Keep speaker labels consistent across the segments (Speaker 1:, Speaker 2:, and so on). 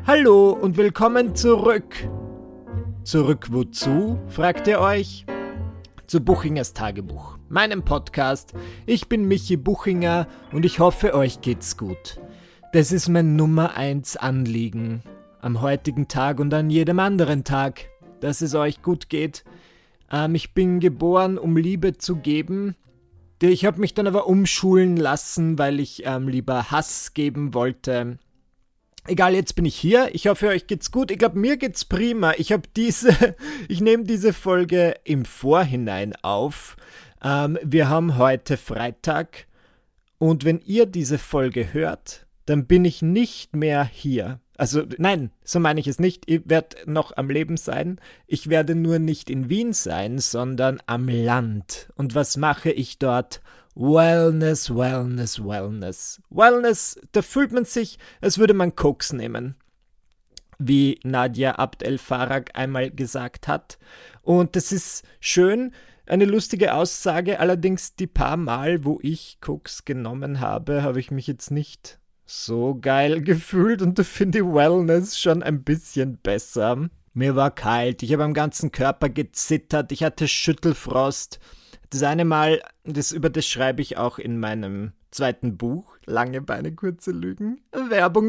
Speaker 1: Hallo und willkommen zurück. Zurück wozu, fragt ihr euch? Zu Buchingers Tagebuch, meinem Podcast. Ich bin Michi Buchinger und ich hoffe, euch geht's gut. Das ist mein Nummer 1 Anliegen. Am heutigen Tag und an jedem anderen Tag, dass es euch gut geht. Ich bin geboren, um Liebe zu geben. Ich habe mich dann aber umschulen lassen, weil ich lieber Hass geben wollte. Egal, jetzt bin ich hier. Ich hoffe, euch geht's gut. Ich glaube, mir geht's prima. Ich nehme diese Folge im Vorhinein auf. Wir haben heute Freitag. Und wenn ihr diese Folge hört, dann bin ich nicht mehr hier. Also, nein, so meine ich es nicht. Ich werde noch am Leben sein. Ich werde nur nicht in Wien sein, sondern am Land. Und was mache ich dort? Wellness. Wellness, da fühlt man sich, als würde man Koks nehmen. Wie Nadia Abd El-Farag einmal gesagt hat. Und das ist schön, eine lustige Aussage. Allerdings die paar Mal, wo ich Koks genommen habe, habe ich mich jetzt nicht so geil gefühlt. Und da finde ich Wellness schon ein bisschen besser. Mir war kalt, ich habe am ganzen Körper gezittert, ich hatte Schüttelfrost. Das eine Mal, über das schreibe ich auch in meinem zweiten Buch, Lange Beine, kurze Lügen. Werbung.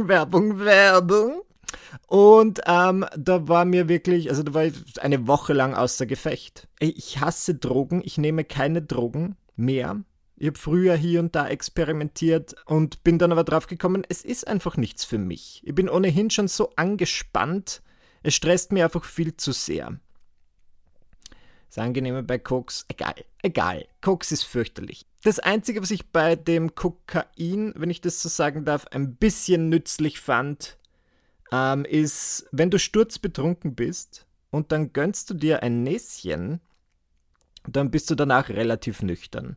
Speaker 1: Und da war mir wirklich, da war ich eine Woche lang außer Gefecht. Ich hasse Drogen, ich nehme keine Drogen mehr. Ich habe früher hier und da experimentiert und bin dann aber drauf gekommen, es ist einfach nichts für mich. Ich bin ohnehin schon so angespannt, es stresst mir einfach viel zu sehr. Das Angenehme bei Koks, egal, Koks ist fürchterlich. Das Einzige, was ich bei dem Kokain, wenn ich das so sagen darf, ein bisschen nützlich fand, ist, wenn du sturzbetrunken bist und dann gönnst du dir ein Näschen, dann bist du danach relativ nüchtern.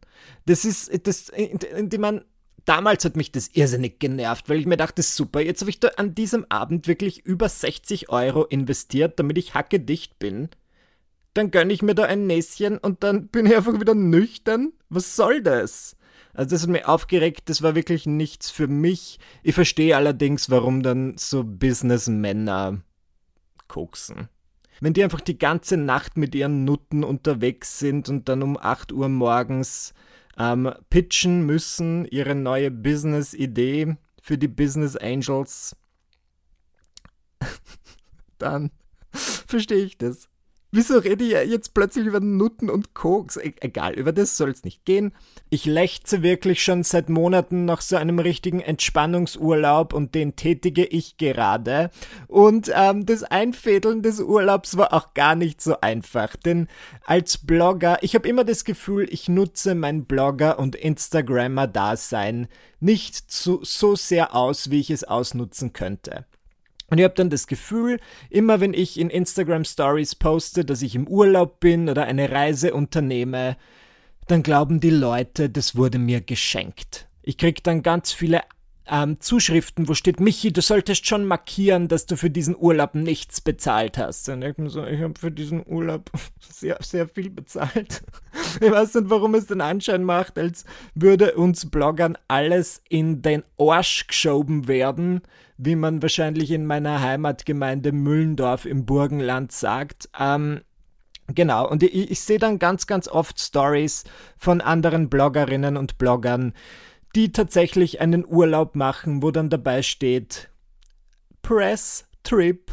Speaker 1: Damals hat mich das irrsinnig genervt, weil ich mir dachte, super, jetzt habe ich da an diesem Abend wirklich über 60 € investiert, damit ich hackedicht bin. Dann gönne ich mir da ein Näschen und dann bin ich einfach wieder nüchtern. Was soll das? Also das hat mich aufgeregt, das war wirklich nichts für mich. Ich verstehe allerdings, warum dann so Businessmänner koksen. Wenn die einfach die ganze Nacht mit ihren Nutten unterwegs sind und dann um 8 Uhr morgens pitchen müssen, ihre neue Business-Idee für die Business Angels, dann verstehe ich das. Wieso rede ich jetzt plötzlich über Nutten und Koks? Egal, über das soll es nicht gehen. Ich lechze wirklich schon seit Monaten nach so einem richtigen Entspannungsurlaub und den tätige ich gerade. Und das Einfädeln des Urlaubs war auch gar nicht so einfach. Denn als Blogger, ich habe immer das Gefühl, ich nutze mein Blogger- und Instagrammer-Dasein nicht so sehr aus, wie ich es ausnutzen könnte. Und ich habe dann das Gefühl, immer wenn ich in Instagram Stories poste, dass ich im Urlaub bin oder eine Reise unternehme, dann glauben die Leute, das wurde mir geschenkt. Ich kriege dann ganz viele Zuschriften, wo steht, Michi, du solltest schon markieren, dass du für diesen Urlaub nichts bezahlt hast. Und ich habe für diesen Urlaub sehr, sehr viel bezahlt. Ich weiß nicht, warum es den Anschein macht, als würde uns Bloggern alles in den Arsch geschoben werden, wie man wahrscheinlich in meiner Heimatgemeinde Müllendorf im Burgenland sagt. Genau, und ich sehe dann ganz, ganz oft Stories von anderen Bloggerinnen und Bloggern, die tatsächlich einen Urlaub machen, wo dann dabei steht Press Trip,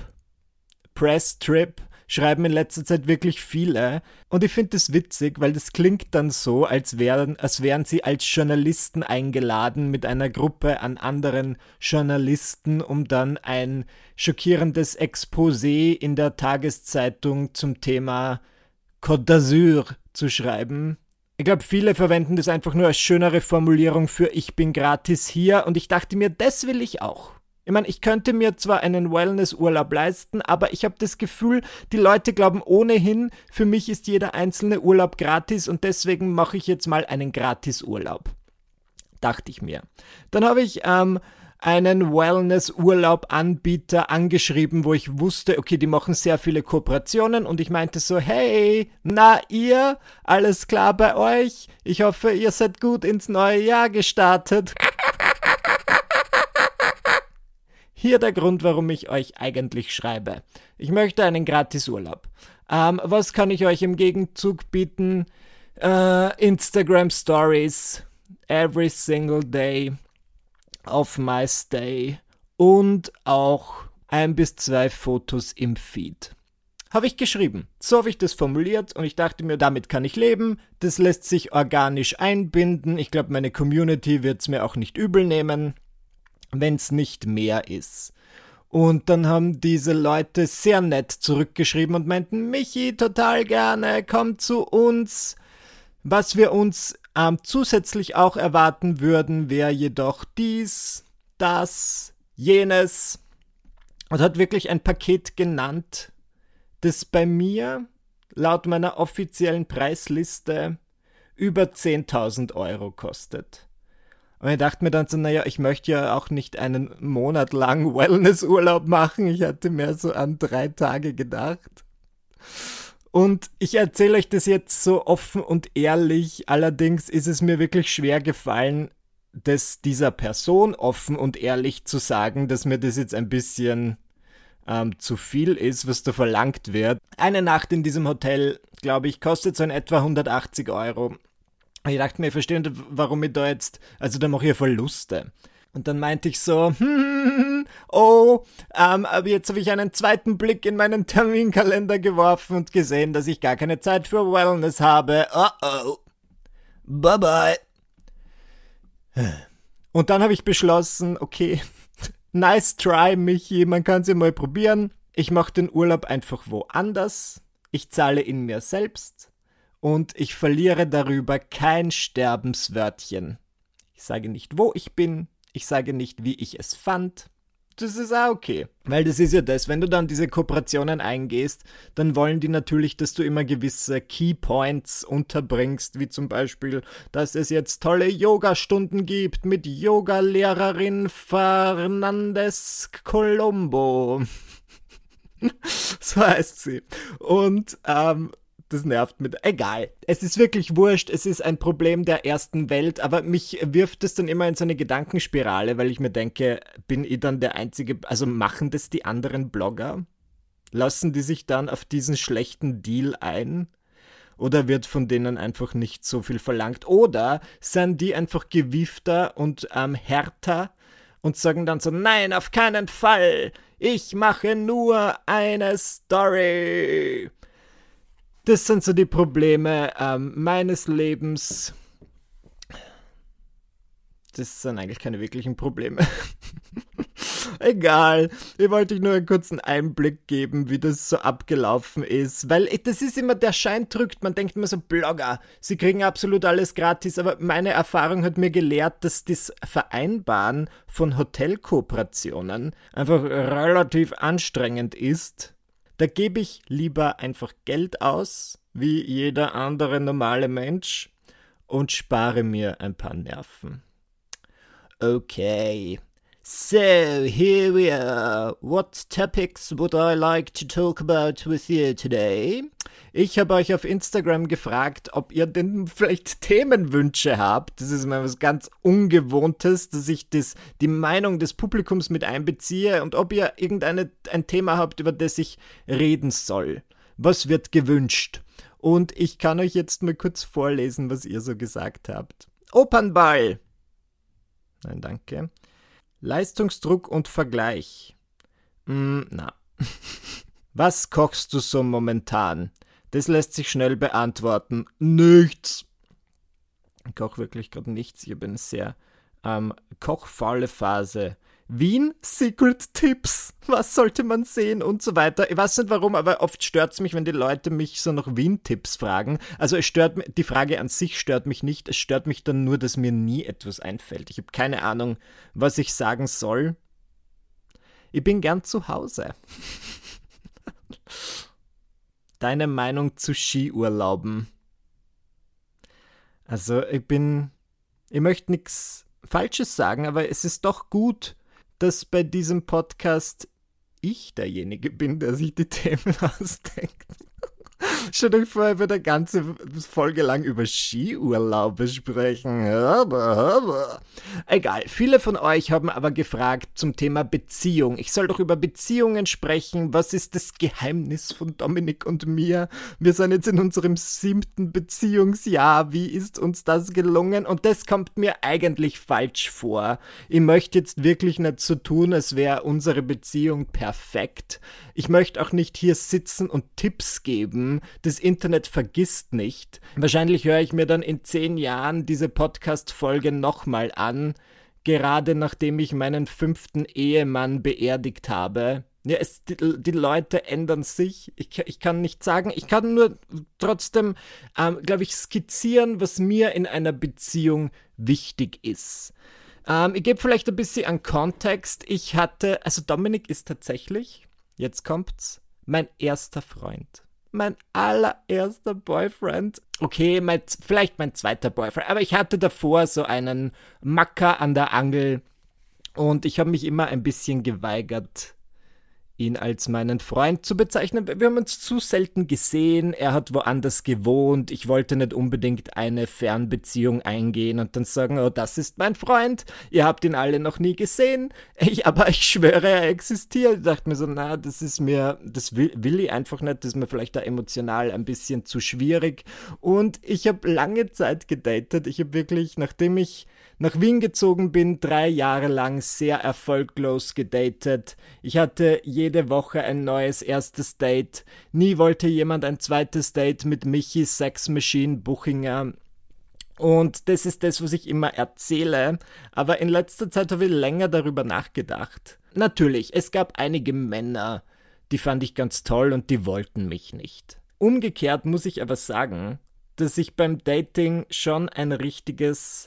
Speaker 1: schreiben in letzter Zeit wirklich viele. Und ich finde das witzig, weil das klingt dann so, als wären sie als Journalisten eingeladen mit einer Gruppe an anderen Journalisten, um dann ein schockierendes Exposé in der Tageszeitung zum Thema Côte d'Azur zu schreiben. Ich glaube, viele verwenden das einfach nur als schönere Formulierung für ich bin gratis hier und ich dachte mir, das will ich auch. Ich meine, ich könnte mir zwar einen Wellness-Urlaub leisten, aber ich habe das Gefühl, die Leute glauben ohnehin, für mich ist jeder einzelne Urlaub gratis und deswegen mache ich jetzt mal einen Gratis-Urlaub. Dachte ich mir. Dann habe ich einen Wellness-Urlaub-Anbieter angeschrieben, wo ich wusste, okay, die machen sehr viele Kooperationen und ich meinte so, hey, na ihr, alles klar bei euch? Ich hoffe, ihr seid gut ins neue Jahr gestartet. Hier der Grund, warum ich euch eigentlich schreibe. Ich möchte einen Gratisurlaub. Was kann ich euch im Gegenzug bieten? Instagram Stories every single day of my stay und auch 1 bis 2 Fotos im Feed. Habe ich geschrieben. So habe ich das formuliert und ich dachte mir, damit kann ich leben. Das lässt sich organisch einbinden. Ich glaube, meine Community wird es mir auch nicht übel nehmen, wenn es nicht mehr ist. Und dann haben diese Leute sehr nett zurückgeschrieben und meinten, Michi, total gerne, komm zu uns. Was wir uns zusätzlich auch erwarten würden, wäre jedoch dies, das, jenes. Und hat wirklich ein Paket genannt, das bei mir laut meiner offiziellen Preisliste über 10.000 Euro kostet. Und ich dachte mir dann so, naja, ich möchte ja auch nicht einen Monat lang Wellnessurlaub machen. Ich hatte mehr so an 3 Tage gedacht. Und ich erzähle euch das jetzt so offen und ehrlich. Allerdings ist es mir wirklich schwer gefallen, das dieser Person offen und ehrlich zu sagen, dass mir das jetzt ein bisschen zu viel ist, was da verlangt wird. Eine Nacht in diesem Hotel, glaube ich, kostet so in etwa 180 Euro. Ich dachte mir, ich verstehe nicht, warum ich da jetzt, also da mache ich ja Verluste. Und dann meinte ich so, aber jetzt habe ich einen zweiten Blick in meinen Terminkalender geworfen und gesehen, dass ich gar keine Zeit für Wellness habe. Bye bye. Und dann habe ich beschlossen, okay, nice try, Michi, man kann es ja mal probieren. Ich mache den Urlaub einfach woanders. Ich zahle ihn mir selbst. Und ich verliere darüber kein Sterbenswörtchen. Ich sage nicht, wo ich bin. Ich sage nicht, wie ich es fand. Das ist auch okay. Weil das ist ja das, wenn du dann diese Kooperationen eingehst, dann wollen die natürlich, dass du immer gewisse Keypoints unterbringst, wie zum Beispiel, dass es jetzt tolle Yoga-Stunden gibt mit Yoga-Lehrerin Fernandes Colombo. So heißt sie. Und, das nervt mit. Egal. Es ist wirklich wurscht. Es ist ein Problem der ersten Welt. Aber mich wirft es dann immer in so eine Gedankenspirale, weil ich mir denke, bin ich dann der Einzige? Also machen das die anderen Blogger? Lassen die sich dann auf diesen schlechten Deal ein? Oder wird von denen einfach nicht so viel verlangt? Oder sind die einfach gewiefter und härter und sagen dann so, nein, auf keinen Fall. Ich mache nur eine Story. Das sind so die Probleme meines Lebens. Das sind eigentlich keine wirklichen Probleme. Egal, ich wollte euch nur einen kurzen Einblick geben, wie das so abgelaufen ist. Weil das ist immer, der Schein drückt, man denkt immer so, Blogger, sie kriegen absolut alles gratis. Aber meine Erfahrung hat mir gelehrt, dass das Vereinbaren von Hotelkooperationen einfach relativ anstrengend ist. Da gebe ich lieber einfach Geld aus, wie jeder andere normale Mensch, und spare mir ein paar Nerven. Okay, so here we are. What topics would I like to talk about with you today? Ich habe euch auf Instagram gefragt, ob ihr denn vielleicht Themenwünsche habt. Das ist mal was ganz Ungewohntes, dass ich die Meinung des Publikums mit einbeziehe und ob ihr ein Thema habt, über das ich reden soll. Was wird gewünscht? Und ich kann euch jetzt mal kurz vorlesen, was ihr so gesagt habt. Opernball. Nein, danke. Leistungsdruck und Vergleich. Na. Was kochst du so momentan? Das lässt sich schnell beantworten. Nichts. Ich koche wirklich gerade nichts. Ich habe eine sehr kochfaule Phase. Wien, Secret Tipps. Was sollte man sehen und so weiter. Ich weiß nicht warum, aber oft stört es mich, wenn die Leute mich so nach Wien-Tipps fragen. Also die Frage an sich stört mich nicht. Es stört mich dann nur, dass mir nie etwas einfällt. Ich habe keine Ahnung, was ich sagen soll. Ich bin gern zu Hause. Deine Meinung zu Skiurlauben? Also ich möchte nichts Falsches sagen, aber es ist doch gut, dass bei diesem Podcast ich derjenige bin, der sich die Themen ausdenkt. Stell euch vor, ich würde eine ganze Folge lang über Skiurlaube sprechen. Egal, viele von euch haben aber gefragt zum Thema Beziehung. Ich soll doch über Beziehungen sprechen. Was ist das Geheimnis von Dominik und mir? Wir sind jetzt in unserem 7. Beziehungsjahr. Wie ist uns das gelungen? Und das kommt mir eigentlich falsch vor. Ich möchte jetzt wirklich nicht so tun, als wäre unsere Beziehung perfekt. Ich möchte auch nicht hier sitzen und Tipps geben. Das Internet vergisst nicht. Wahrscheinlich höre ich mir dann in 10 Jahren diese Podcast-Folge nochmal an, gerade nachdem ich meinen 5. Ehemann beerdigt habe. Ja, die Leute ändern sich. Ich kann nicht sagen, ich kann nur trotzdem, glaube ich, skizzieren, was mir in einer Beziehung wichtig ist. Ich gebe vielleicht ein bisschen an Kontext. Also Dominik ist tatsächlich, jetzt kommt's, mein erster Freund. Mein allererster Boyfriend. Okay, vielleicht mein zweiter Boyfriend. Aber ich hatte davor so einen Macker an der Angel. Und ich habe mich immer ein bisschen geweigert, ihn als meinen Freund zu bezeichnen. Wir haben uns zu selten gesehen, er hat woanders gewohnt, ich wollte nicht unbedingt eine Fernbeziehung eingehen und dann sagen, oh, das ist mein Freund, ihr habt ihn alle noch nie gesehen, aber ich schwöre, er existiert. Ich dachte mir so, das will ich einfach nicht, das ist mir vielleicht da emotional ein bisschen zu schwierig und ich habe lange Zeit gedatet, ich habe wirklich, nachdem ich nach Wien gezogen bin, 3 Jahre lang sehr erfolglos gedatet. Ich hatte jede Woche ein neues erstes Date. Nie wollte jemand ein zweites Date mit Michi Sex Machine Buchinger. Und das ist das, was ich immer erzähle. Aber in letzter Zeit habe ich länger darüber nachgedacht. Natürlich, es gab einige Männer, die fand ich ganz toll und die wollten mich nicht. Umgekehrt muss ich aber sagen, dass ich beim Dating schon ein richtiges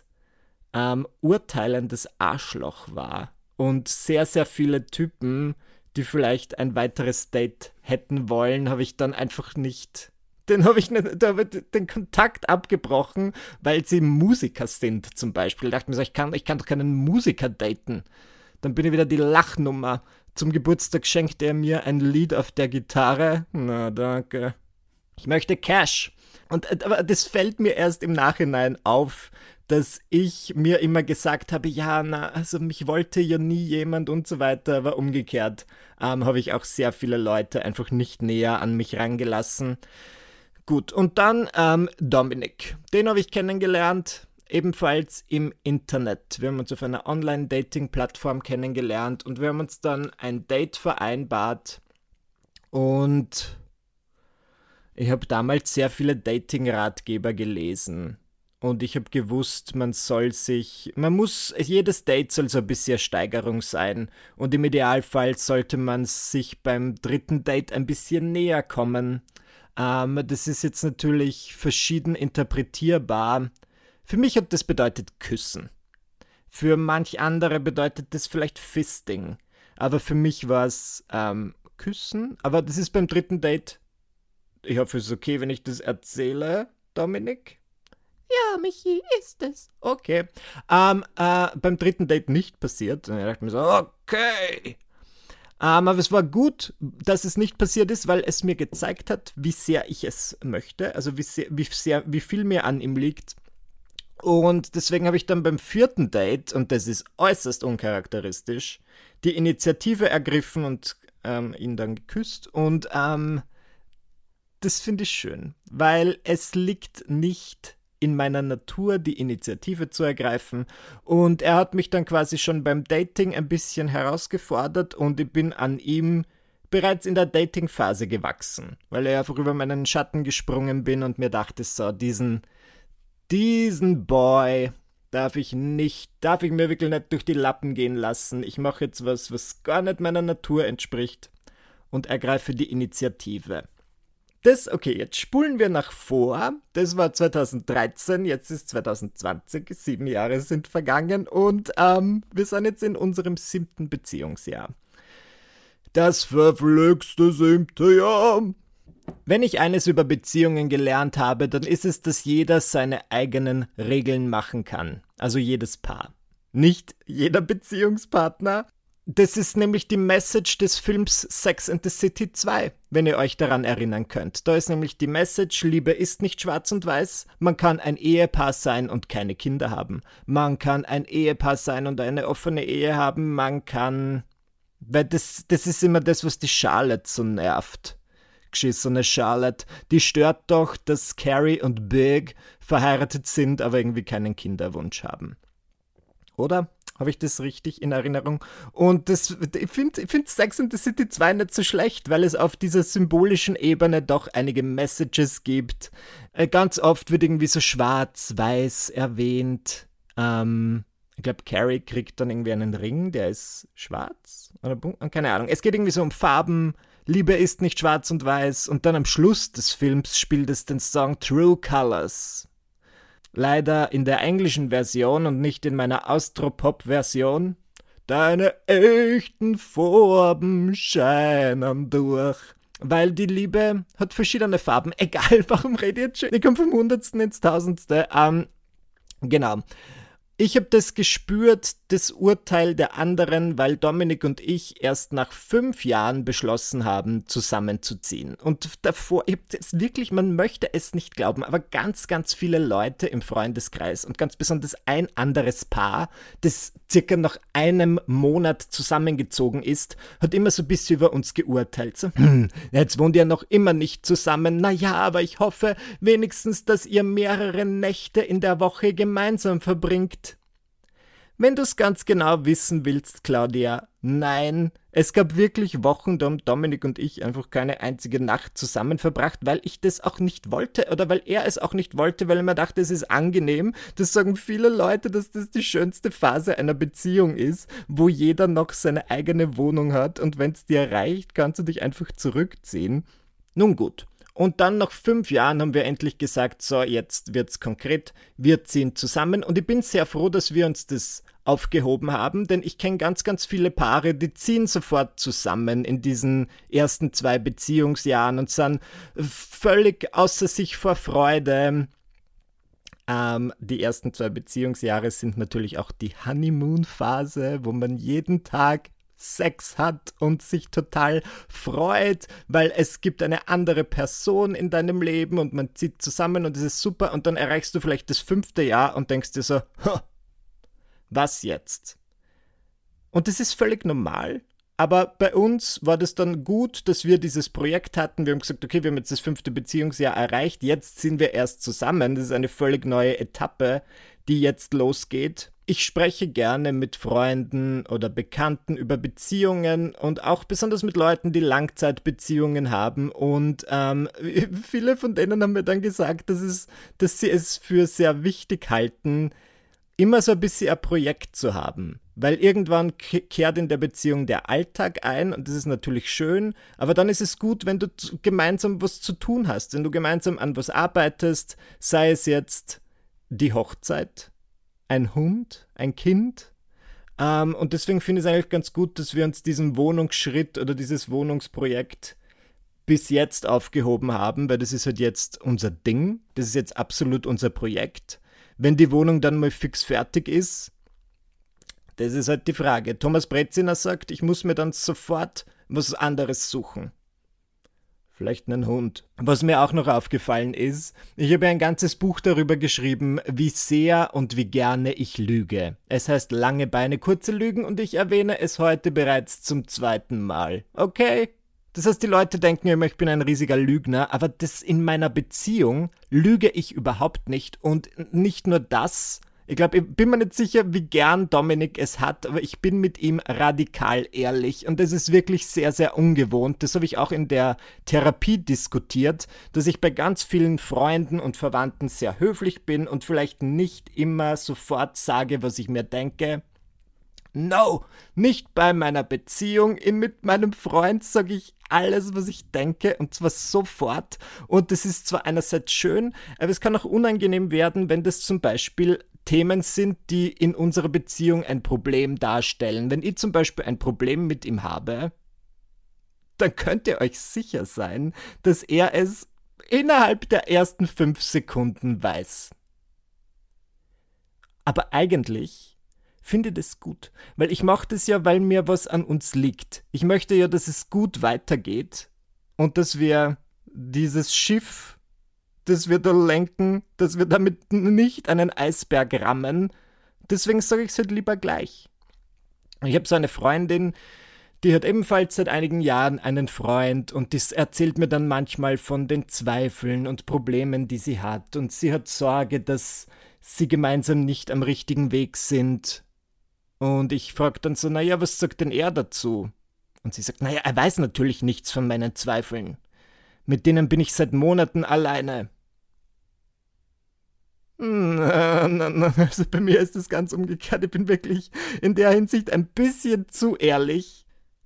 Speaker 1: urteilendes Arschloch war und sehr, sehr viele Typen, die vielleicht ein weiteres Date hätten wollen, habe ich dann einfach nicht, da habe ich den Kontakt abgebrochen, weil sie Musiker sind zum Beispiel. Ich dachte mir so, ich kann doch keinen Musiker daten. Dann bin ich wieder die Lachnummer. Zum Geburtstag schenkte er mir ein Lied auf der Gitarre. Na, danke. Ich möchte Cash. Aber das fällt mir erst im Nachhinein auf, dass ich mir immer gesagt habe, also mich wollte ja nie jemand und so weiter, aber umgekehrt habe ich auch sehr viele Leute einfach nicht näher an mich rangelassen. Gut, und dann Dominik, den habe ich kennengelernt, ebenfalls im Internet. Wir haben uns auf einer Online-Dating-Plattform kennengelernt und wir haben uns dann ein Date vereinbart und ich habe damals sehr viele Dating-Ratgeber gelesen. Und ich habe gewusst, jedes Date soll so ein bisschen Steigerung sein. Und im Idealfall sollte man sich beim 3. Date ein bisschen näher kommen. Das ist jetzt natürlich verschieden interpretierbar. Für mich hat das bedeutet Küssen. Für manch andere bedeutet das vielleicht Fisting. Aber für mich war es Küssen. Aber das ist beim 3. Date. Ich hoffe, es ist okay, wenn ich das erzähle, Dominik. Ja, Michi, ist es. Okay. Beim 3. Date nicht passiert. Und ich dachte mir so, okay. Aber es war gut, dass es nicht passiert ist, weil es mir gezeigt hat, wie sehr ich es möchte. Also wie viel mir an ihm liegt. Und deswegen habe ich dann beim 4. Date, und das ist äußerst uncharakteristisch, die Initiative ergriffen und ihn dann geküsst. Und das finde ich schön, weil es liegt nicht in meiner Natur, die Initiative zu ergreifen. Und er hat mich dann quasi schon beim Dating ein bisschen herausgefordert und ich bin an ihm bereits in der Dating-Phase gewachsen, weil er einfach über meinen Schatten gesprungen bin und mir dachte, so, diesen Boy darf ich mir wirklich nicht durch die Lappen gehen lassen. Ich mache jetzt was gar nicht meiner Natur entspricht und ergreife die Initiative. Okay, jetzt spulen wir nach vor. Das war 2013, jetzt ist 2020, 7 Jahre sind vergangen und wir sind jetzt in unserem 7. Beziehungsjahr. Das verflixte 7. Jahr. Wenn ich eines über Beziehungen gelernt habe, dann ist es, dass jeder seine eigenen Regeln machen kann. Also jedes Paar. Nicht jeder Beziehungspartner. Das ist nämlich die Message des Films Sex and the City 2, wenn ihr euch daran erinnern könnt. Da ist nämlich die Message, Liebe ist nicht schwarz und weiß. Man kann ein Ehepaar sein und keine Kinder haben. Man kann ein Ehepaar sein und eine offene Ehe haben. Man kann... Weil das ist immer das, was die Charlotte so nervt. Geschissene Charlotte. Die stört doch, dass Carrie und Big verheiratet sind, aber irgendwie keinen Kinderwunsch haben. Oder? Habe ich das richtig in Erinnerung? Und ich finde Sex and the City 2 nicht so schlecht, weil es auf dieser symbolischen Ebene doch einige Messages gibt. Ganz oft wird irgendwie so schwarz-weiß erwähnt. Ich glaube, Carrie kriegt dann irgendwie einen Ring, der ist schwarz. Oder keine Ahnung. Es geht irgendwie so um Farben. Liebe ist nicht schwarz und weiß. Und dann am Schluss des Films spielt es den Song True Colors. Leider in der englischen Version und nicht in meiner Austropop-Version. Deine echten Farben scheinen durch. Weil die Liebe hat verschiedene Farben. Egal, warum rede ich jetzt schon? Ich komme vom Hundertsten ins Tausendste. Genau. Ich habe das gespürt, das Urteil der anderen, weil Dominik und ich erst nach 5 Jahren beschlossen haben, zusammenzuziehen. Und davor, wirklich, man möchte es nicht glauben, aber ganz, ganz viele Leute im Freundeskreis und ganz besonders ein anderes Paar, das circa nach einem Monat zusammengezogen ist, hat immer so ein bisschen über uns geurteilt. So, jetzt wohnt ihr noch immer nicht zusammen. Naja, aber ich hoffe wenigstens, dass ihr mehrere Nächte in der Woche gemeinsam verbringt. Wenn du es ganz genau wissen willst, Claudia, nein, es gab wirklich Wochen, da haben Dominik und ich einfach keine einzige Nacht zusammen verbracht, weil ich das auch nicht wollte oder weil er es auch nicht wollte, weil er mir dachte, es ist angenehm. Das sagen viele Leute, dass das die schönste Phase einer Beziehung ist, wo jeder noch seine eigene Wohnung hat und wenn es dir reicht, kannst du dich einfach zurückziehen. Nun gut. Und dann nach 5 Jahren haben wir endlich gesagt, so, jetzt wird's konkret, wir ziehen zusammen. Und ich bin sehr froh, dass wir uns das aufgehoben haben, denn ich kenne ganz, ganz viele Paare, die ziehen sofort zusammen in diesen ersten 2 Beziehungsjahren und sind völlig außer sich vor Freude. Die ersten 2 Beziehungsjahre sind natürlich auch die Honeymoon-Phase, wo man jeden Tag Sex hat und sich total freut, weil es gibt eine andere Person in deinem Leben und man zieht zusammen und es ist super und dann erreichst du vielleicht das 5. Jahr und denkst dir so, was jetzt? Und das ist völlig normal, aber bei uns war das dann gut, dass wir dieses Projekt hatten. Wir haben gesagt, okay, wir haben jetzt das 5. Beziehungsjahr erreicht, jetzt sind wir erst zusammen. Das ist eine völlig neue Etappe, die jetzt losgeht. Ich spreche gerne mit Freunden oder Bekannten über Beziehungen und auch besonders mit Leuten, die Langzeitbeziehungen haben. Und viele von denen haben mir dann gesagt, dass sie es für sehr wichtig halten, immer so ein bisschen ein Projekt zu haben. Weil irgendwann kehrt in der Beziehung der Alltag ein und das ist natürlich schön, aber dann ist es gut, wenn du gemeinsam was zu tun hast, wenn du gemeinsam an was arbeitest, sei es jetzt die Hochzeit, ein Hund, ein Kind. Und deswegen finde ich es eigentlich ganz gut, dass wir uns diesen Wohnungsschritt oder dieses Wohnungsprojekt bis jetzt aufgehoben haben, weil das ist halt jetzt unser Ding, das ist jetzt absolut unser Projekt. Wenn die Wohnung dann mal fix fertig ist, das ist halt die Frage. Thomas Breziner sagt, ich muss mir dann sofort was anderes suchen. Vielleicht einen Hund. Was mir auch noch aufgefallen ist, ich habe ein ganzes Buch darüber geschrieben, wie sehr und wie gerne ich lüge. Es heißt Lange Beine, kurze Lügen und ich erwähne es heute bereits zum 2. Mal. Okay? Das heißt, die Leute denken immer, ich bin ein riesiger Lügner, aber das in meiner Beziehung lüge ich überhaupt nicht und nicht nur das. Ich glaube, ich bin mir nicht sicher, wie gern Dominik es hat, aber ich bin mit ihm radikal ehrlich und das ist wirklich sehr, sehr ungewohnt. Das habe ich auch in der Therapie diskutiert, dass ich bei ganz vielen Freunden und Verwandten sehr höflich bin und vielleicht nicht immer sofort sage, was ich mir denke. No, nicht bei meiner Beziehung. Mit meinem Freund sage ich alles, was ich denke, und zwar sofort. Und das ist zwar einerseits schön, aber es kann auch unangenehm werden, wenn das zum Beispiel Themen sind, die in unserer Beziehung ein Problem darstellen. Wenn ich zum Beispiel ein Problem mit ihm habe, dann könnt ihr euch sicher sein, dass er es innerhalb der ersten 5 Sekunden weiß. Aber eigentlich finde das gut. Weil ich mache das ja, weil mir was an uns liegt. Ich möchte ja, dass es gut weitergeht und dass wir dieses Schiff, das wir da lenken, dass wir damit nicht einen Eisberg rammen. Deswegen sage ich es halt lieber gleich. Ich habe so eine Freundin, die hat ebenfalls seit einigen Jahren einen Freund und das erzählt mir dann manchmal von den Zweifeln und Problemen, die sie hat. Und sie hat Sorge, dass sie gemeinsam nicht am richtigen Weg sind. Und ich frage dann so, naja, was sagt denn er dazu? Und sie sagt, naja, er weiß natürlich nichts von meinen Zweifeln. Mit denen bin ich seit Monaten alleine. Also bei mir ist es ganz umgekehrt. Ich bin wirklich in der Hinsicht ein bisschen zu ehrlich.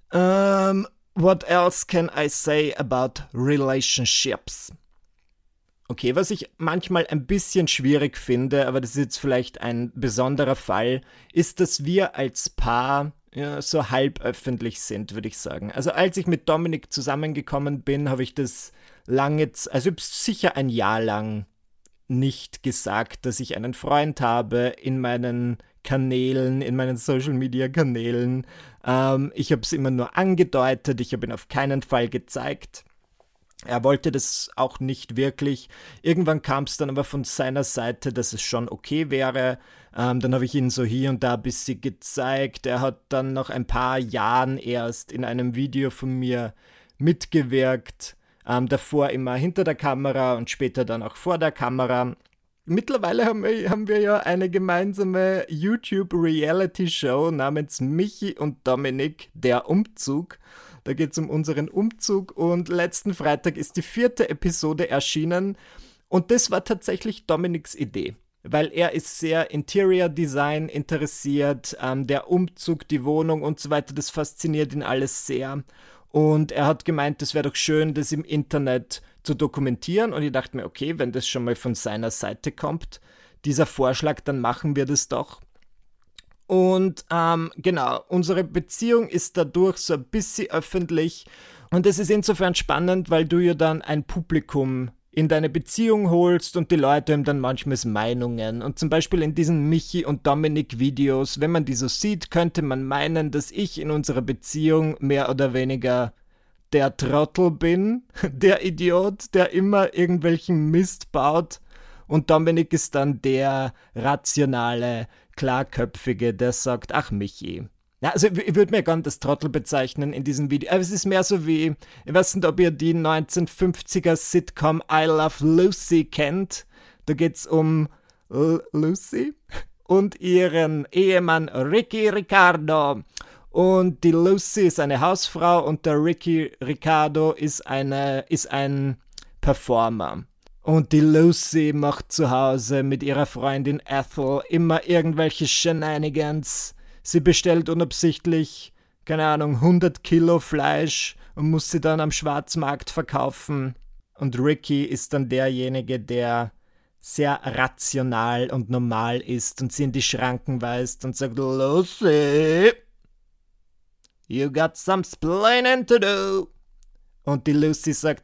Speaker 1: What else can I say about relationships? Okay, was ich manchmal ein bisschen schwierig finde, aber das ist jetzt vielleicht ein besonderer Fall, ist, dass wir als Paar so halb öffentlich sind, würde ich sagen. Also als ich mit Dominik zusammengekommen bin, habe ich das lange, also sicher ein Jahr lang nicht gesagt, dass ich einen Freund habe in meinen Kanälen, in meinen Social-Media-Kanälen. Ich habe es immer nur angedeutet, ich habe ihn auf keinen Fall gezeigt. Er wollte das auch nicht wirklich. Irgendwann kam es dann aber von seiner Seite, dass es schon okay wäre. Dann habe ich ihn so hier und da ein bisschen gezeigt. Er hat dann nach ein paar Jahren erst in einem Video von mir mitgewirkt. Davor immer hinter der Kamera und später dann auch vor der Kamera. Mittlerweile haben wir ja eine gemeinsame YouTube-Reality-Show namens Michi und Dominik, der Umzug. Da geht es um unseren Umzug und letzten Freitag ist die 4. Episode erschienen und das war tatsächlich Dominiks Idee, weil er ist sehr Interior Design interessiert, der Umzug, die Wohnung und so weiter, das fasziniert ihn alles sehr. Und er hat gemeint, es wäre doch schön, das im Internet zu dokumentieren. Und ich dachte mir, okay, wenn das schon mal von seiner Seite kommt, dieser Vorschlag, dann machen wir das doch. Und genau, unsere Beziehung ist dadurch so ein bisschen öffentlich. Und es ist insofern spannend, weil du ja dann ein Publikum in deine Beziehung holst und die Leute haben dann manchmal Meinungen. Und zum Beispiel in diesen Michi und Dominik Videos, wenn man die so sieht, könnte man meinen, dass ich in unserer Beziehung mehr oder weniger der Trottel bin, der Idiot, der immer irgendwelchen Mist baut. Und Dominik ist dann der rationale, klarköpfige, der sagt, ach Michi. Ja, also ich würde mir gar nicht als Trottel bezeichnen in diesem Video, aber es ist mehr so wie, ich weiß nicht, ob ihr die 1950er Sitcom I Love Lucy kennt. Da geht es um Lucy und ihren Ehemann Ricky Ricardo. Und die Lucy ist eine Hausfrau und der Ricky Ricardo ist ein Performer. Und die Lucy macht zu Hause mit ihrer Freundin Ethel immer irgendwelche Shenanigans. Sie bestellt unabsichtlich, keine Ahnung, 100 Kilo Fleisch und muss sie dann am Schwarzmarkt verkaufen. Und Ricky ist dann derjenige, der sehr rational und normal ist und sie in die Schranken weist und sagt, Lucy, you got some splaining to do. Und die Lucy sagt,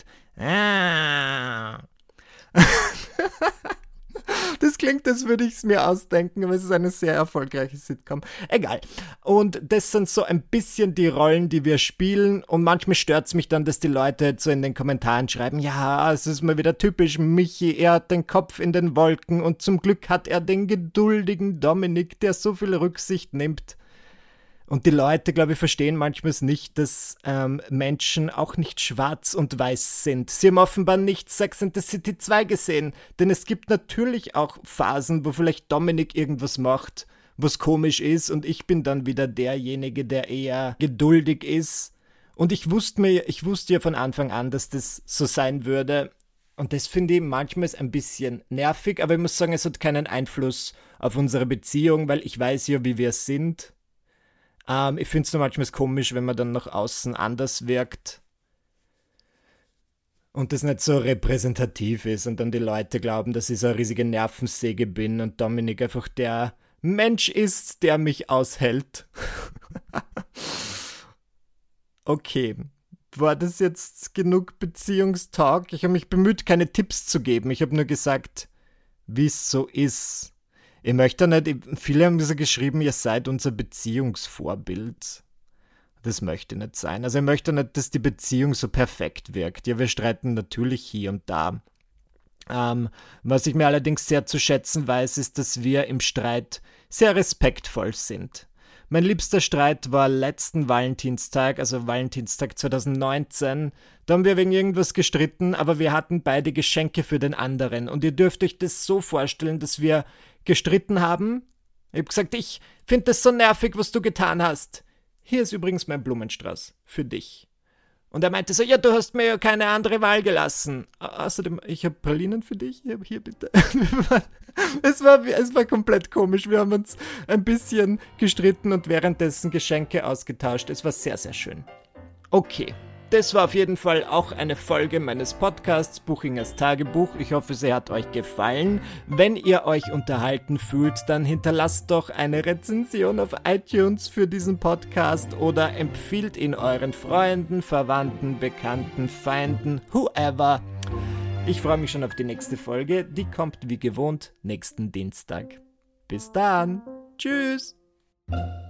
Speaker 1: Das klingt, als würde ich es mir ausdenken, aber es ist eine sehr erfolgreiche Sitcom. Egal. Und das sind so ein bisschen die Rollen, die wir spielen. Und manchmal stört es mich dann, dass die Leute so in den Kommentaren schreiben, ja, es ist mal wieder typisch Michi, er hat den Kopf in den Wolken und zum Glück hat er den geduldigen Dominik, der so viel Rücksicht nimmt. Und die Leute, glaube ich, verstehen manchmal nicht, dass Menschen auch nicht schwarz und weiß sind. Sie haben offenbar nicht Sex and the City 2 gesehen, denn es gibt natürlich auch Phasen, wo vielleicht Dominik irgendwas macht, was komisch ist und ich bin dann wieder derjenige, der eher geduldig ist. Und ich wusste ja von Anfang an, dass das so sein würde. Und das finde ich manchmal ein bisschen nervig, aber ich muss sagen, es hat keinen Einfluss auf unsere Beziehung, weil ich weiß ja, wie wir sind. Ich finde es nur manchmal komisch, wenn man dann nach außen anders wirkt und das nicht so repräsentativ ist und dann die Leute glauben, dass ich so eine riesige Nervensäge bin und Dominik einfach der Mensch ist, der mich aushält. Okay, war das jetzt genug Beziehungstalk? Ich habe mich bemüht, keine Tipps zu geben. Ich habe nur gesagt, wie es so ist. Ich möchte nicht, viele haben so geschrieben, ihr seid unser Beziehungsvorbild. Das möchte nicht sein. Also ich möchte nicht, dass die Beziehung so perfekt wirkt. Ja, wir streiten natürlich hier und da. Was ich mir allerdings sehr zu schätzen weiß, ist, dass wir im Streit sehr respektvoll sind. Mein liebster Streit war letzten Valentinstag, also Valentinstag 2019. Da haben wir wegen irgendwas gestritten, aber wir hatten beide Geschenke für den anderen. Und ihr dürft euch das so vorstellen, dass wir gestritten haben. Ich habe gesagt, ich finde das so nervig, was du getan hast. Hier ist übrigens mein Blumenstrauß für dich. Und er meinte so, ja, du hast mir ja keine andere Wahl gelassen. Außerdem, ich habe Pralinen für dich. Hier bitte. Es war komplett komisch. Wir haben uns ein bisschen gestritten und währenddessen Geschenke ausgetauscht. Es war sehr, sehr schön. Okay, das war auf jeden Fall auch eine Folge meines Podcasts Buchingers Tagebuch. Ich hoffe, sie hat euch gefallen. Wenn ihr euch unterhalten fühlt, dann hinterlasst doch eine Rezension auf iTunes für diesen Podcast oder empfiehlt ihn euren Freunden, Verwandten, Bekannten, Feinden, whoever. Ich freue mich schon auf die nächste Folge. Die kommt wie gewohnt nächsten Dienstag. Bis dann. Tschüss.